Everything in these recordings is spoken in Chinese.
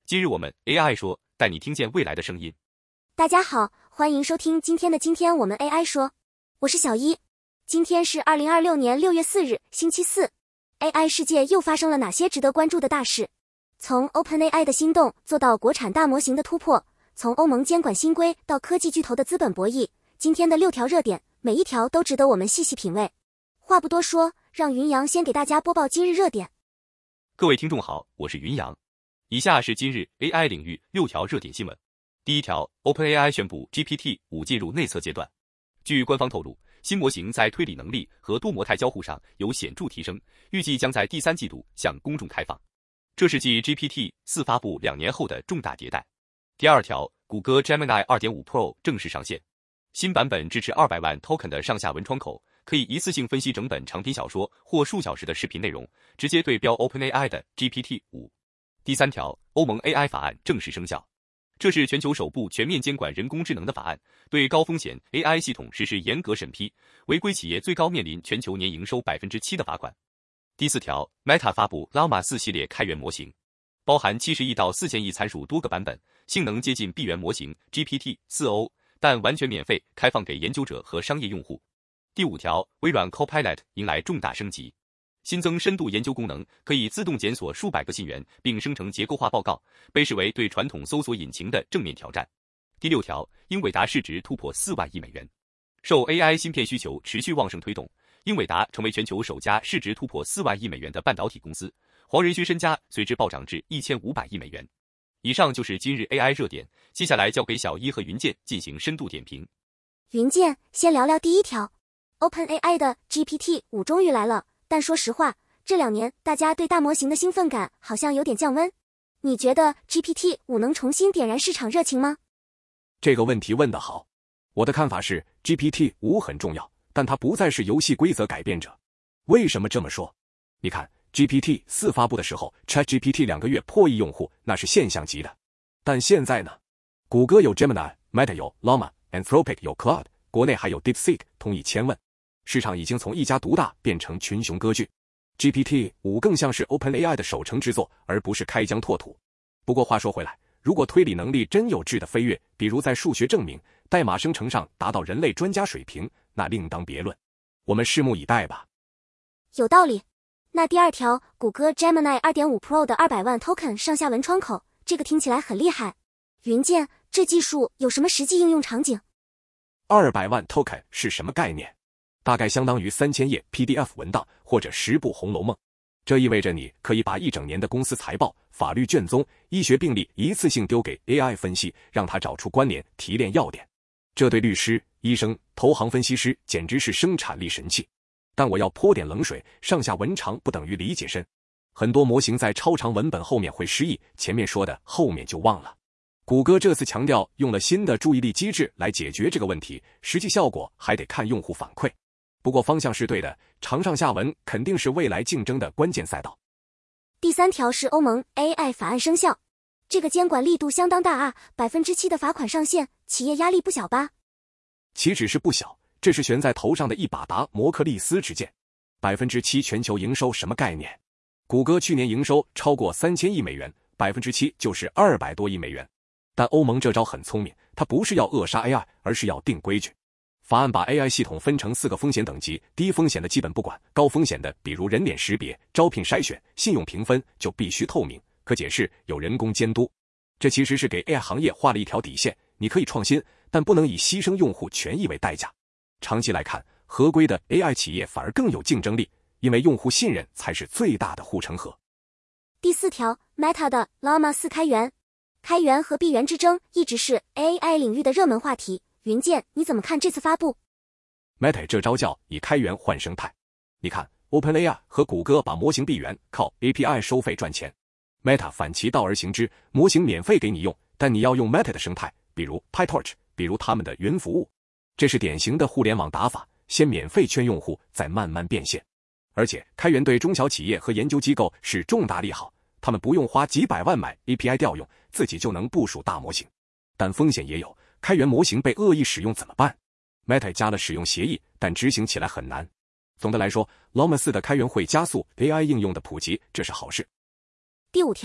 今日我们 AI 说，带你听见未来的声音。 大家好，欢迎收听今天我们 AI 说，我是小一。今天是2026年6月4日，星期四。AI 世界又发生了哪些值得关注的大事？从 OpenAI 的心动做到国产大模型的突破，从欧盟监管新规到科技巨头的资本博弈，今天的6条热点，每一条都值得我们细细品味。话不多说，让云阳先给大家播报今日热点。 各位听众好，我是云阳。以下是今日 AI 领域6条热点新闻。第一条 ，OpenAI 宣布 GPT-5 进入内测阶段。据官方透露，新模型在推理能力和多模态交互上有显著提升，预计将在第3季度向公众开放。这是继 GPT-4 发布2年后的重大迭代。第二条，谷歌 Gemini 2.5 Pro 正式上线。新版本支持200万 token 的上下文窗口，可以一次性分析整本长篇小说或数小时的视频内容，直接对标 OpenAI 的 GPT-5。第三条，欧盟 AI 法案正式生效。这是全球首部全面监管人工智能的法案，对高风险 AI 系统实施严格审批，违规企业最高面临全球年营收 7% 的罚款。第四条 ，Meta 发布 Llama 4系列开源模型，包含70亿到4000亿参数多个版本，性能接近闭源模型 GPT-4o， 但完全免费，开放给研究者和商业用户。第五条，微软 Copilot 迎来重大升级。新增深度研究功能，可以自动检索数百个信源，并生成结构化报告，被视为对传统搜索引擎的正面挑战。第六条，英伟达市值突破4万亿美元。受 AI 芯片需求持续旺盛推动，英伟达成为全球首家市值突破4万亿美元的半导体公司，黄仁勋身家随之暴涨至1500亿美元。以上就是今日 AI 热点，接下来交给小一和云健进行深度点评。 云健，先聊聊第一条 ，OpenAI 的 GPT-5 终于来了。但说实话，这2年大家对大模型的兴奋感好像有点降温。你觉得 GPT-5 能重新点燃市场热情吗？ 这个问题问得好。我的看法是 GPT-5 很重要，但它不再是游戏规则改变者。为什么这么说？你看 GPT-4 发布的时候 ChatGPT 2个月破亿用户，那是现象级的。但现在呢？谷歌有 Gemini， Meta 有 Llama， Anthropic 有 Claude， 国内还有 DeepSeek 通以千问。市场已经从一家独大变成群雄割据。 GPT-5 更像是 OpenAI 的守成之作，而不是开疆拓土。不过话说回来，如果推理能力真有质的飞跃，比如在数学证明、代码生成上达到人类专家水平，那另当别论。我们拭目以待吧。 有道理。那第二条，谷歌 Gemini 2.5 Pro 的200万 token 上下文窗口，这个听起来很厉害。云健，这技术有什么实际应用场景 ？200万 token 是什么概念？大概相当于3000页 PDF 文档或者10部《红楼梦》。这意味着你可以把一整年的公司财报、法律卷宗、医学病例一次性丢给 AI 分析，让它找出关联、提炼要点。这对律师、医生、投行分析师简直是生产力神器。但我要泼点冷水，上下文长不等于理解深。很多模型在超长文本后面会失忆，前面说的后面就忘了。谷歌这次强调用了新的注意力机制来解决这个问题，实际效果还得看用户反馈。不过方向是对的，长上下文肯定是未来竞争的关键赛道。 第三条是欧盟 AI 法案生效，这个监管力度相当大啊，7%的罚款上限，企业压力不小吧？ 岂止是不小，这是悬在头上的一把达摩克利斯之剑。7%全球营收什么概念？谷歌去年营收超过3000亿美元，7%就是200多亿美元。但欧盟这招很聪明，它不是要扼杀 AI， 而是要定规矩。法案把 AI 系统分成4个风险等级，低风险的基本不管，高风险的比如人脸识别、招聘筛选、信用评分就必须透明、可解释、有人工监督。这其实是给 AI 行业画了一条底线，你可以创新，但不能以牺牲用户权益为代价。长期来看，合规的 AI 企业反而更有竞争力，因为用户信任才是最大的护城河。 第4条 ，Meta 的 Llama 4开源。开源和闭源之争一直是 AI 领域的热门话题。云健，你怎么看这次发布？ Meta 这招叫以开源换生态。你看 OpenAI 和谷歌把模型闭源，靠 API 收费赚钱。Meta 反其道而行之，模型免费给你用，但你要用 Meta 的生态，比如 PyTorch， 比如他们的云服务。这是典型的互联网打法，先免费圈用户，再慢慢变现。而且开源对中小企业和研究机构是重大利好，他们不用花几百万买 API 调用，自己就能部署大模型。但风险也有，开源模型被恶意使用怎么办？ Meta 加了使用协议，但执行起来很难。总的来说 Llama 4的开源会加速 AI 应用的普及，这是好事。 第5条，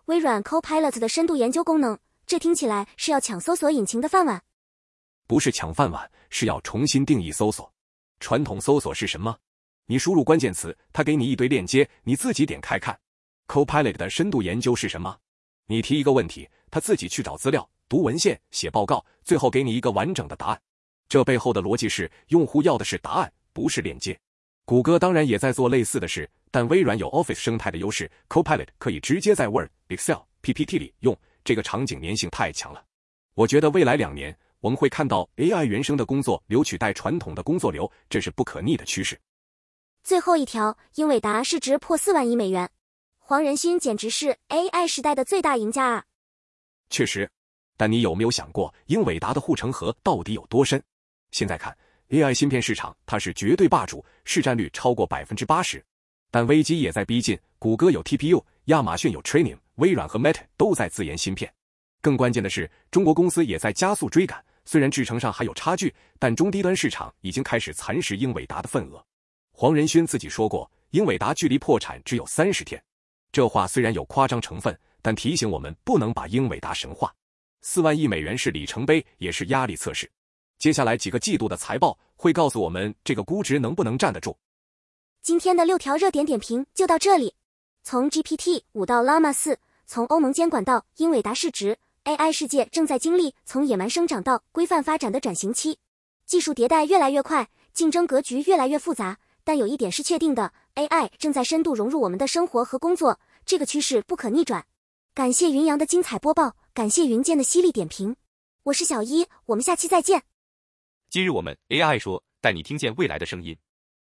微软 Copilot 的深度研究功能，这听起来是要抢搜索引擎的饭碗。 不是抢饭碗，是要重新定义搜索。传统搜索是什么？你输入关键词，它给你一堆链接，你自己点开看。Copilot 的深度研究是什么？你提一个问题，它自己去找资料、读文献、写报告，最后给你一个完整的答案。这背后的逻辑是，用户要的是答案，不是链接。谷歌当然也在做类似的事，但微软有 Office 生态的优势 ，Copilot 可以直接在 Word、Excel、PPT 里用，这个场景粘性太强了。我觉得未来2年，我们会看到 AI 原生的工作流取代传统的工作流，这是不可逆的趋势。 最后一条，英伟达市值破4万亿美元，黄仁勋简直是 AI 时代的最大赢家啊！ 确实，但你有没有想过，英伟达的护城河到底有多深？现在看 AI 芯片市场，它是绝对霸主，市占率超过 80%。但危机也在逼近，谷歌有 TPU， 亚马逊有 Trainium， 微软和 Meta 都在自研芯片。更关键的是，中国公司也在加速追赶，虽然制程上还有差距，但中低端市场已经开始蚕食英伟达的份额。黄仁勋自己说过，英伟达距离破产只有30天。这话虽然有夸张成分，但提醒我们不能把英伟达神化。4万亿美元是里程碑，也是压力测试。接下来几个季度的财报会告诉我们这个估值能不能站得住。 今天的6条热点点评就到这里。从 GPT-5 到 Llama 4，从欧盟监管到英伟达市值， AI 世界正在经历从野蛮生长到规范发展的转型期。技术迭代越来越快，竞争格局越来越复杂，但有一点是确定的， AI 正在深度融入我们的生活和工作，这个趋势不可逆转。感谢云阳的精彩播报，感谢云剑的犀利点评。我是小一，我们下期再见。 今日我们 AI 说，带你听见未来的声音。